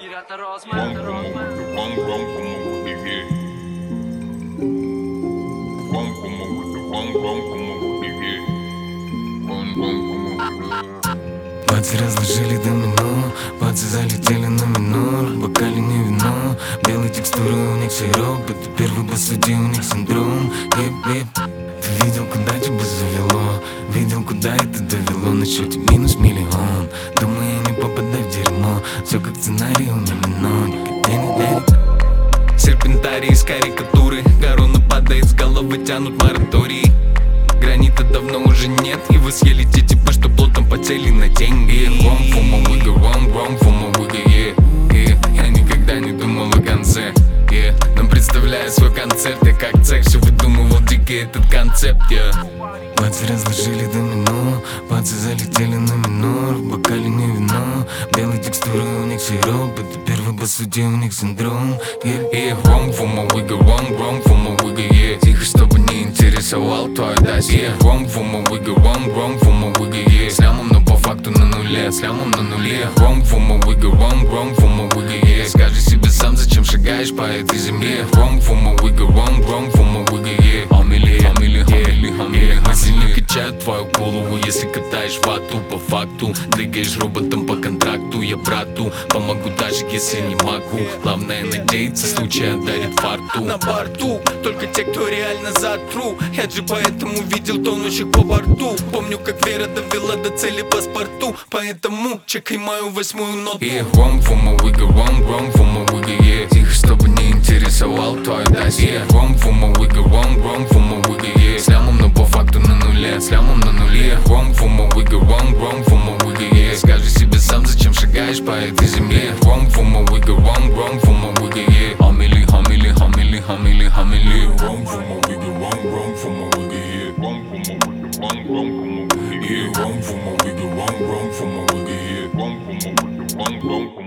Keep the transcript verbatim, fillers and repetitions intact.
Pirata Rosman, Rosman. Пальцы разложили домино, пальцы залетели на минор. Бокали не вино, белые текстуры, у них сироп. Это первый по сути, у них синдром. Еп-еп. Ты видел, куда тебя завело, видел, куда это довело. На счете минус миллион, думаю, я не попадаю в дерьмо. Все как сценарий умелено, никогда. Серпентарий из карикатуры, корона падает с головы, тянут мораторий. Гранита давно уже нет, и вы съели те типы, что плотом потели на деньги. Wrong for my wigger, wrong, wrong for my wigger, yeah, yeah. Я никогда не думал о конце, yeah. Но представляя свой концерт, я как цех все выдумывал дикий этот концепт, yeah. Пальцы разложили домино, пальцы залетели на минор. В бокале не вино, белые текстуры, у них сироп. Это первый по сути, у них синдром, yeah, yeah. Wrong for my wigger, wrong, wrong for my wigger, yeah. Тихо, чтобы не интересовал твой досье. Wrong for my wigger, wrong, wrong for my wigger, yeah. С лямом, но по факту на нуле, с лямом на нуле. Wrong for my wigger, wrong, wrong for my wigger, yeah. Скажи себе сам, зачем шагаешь по этой земле. Wrong for my wigger, wrong, wrong for my wigger, yeah. Амели, Амели, Амели, Амели. Мысли не качают твою голову, если катаешь вату по факту. Двигаешь роботом по контракту, я брату помогу, даже если не могу. Главное надеяться, случай дарит фарту. На борту только те, кто реально за тру. Я же поэтому видел тонущих по борту. Помню, как Вера довела до цели по спорту. Поэтому чекай мою восьмую ноту. Yeah, wrong for my wigger, wrong, wrong for my wigger, yeah. Тихо, чтобы не интересовал твой досье. Wrong for my wigger, wrong, wrong for my wigger, yeah. С лямом, но по факту на нуле, с лямом на нуле. Wrong for my wigger, wrong, wrong for my wigger, yeah. Скажи себе сам, зачем шагаешь по этой земле. Wrong for my wigger, wrong, wrong for my wigger, yeah. Амели, Амели, Амели, Амели, Амели. Wrong for my wigger, wrong, wrong for my wigger, yeah. Wrong for my wigger, wrong, wrong for my wigger, yeah. Wrong for my wigger, wrong, wrong for my wigger, yeah. Wrong for my wigger, wrong, wrong for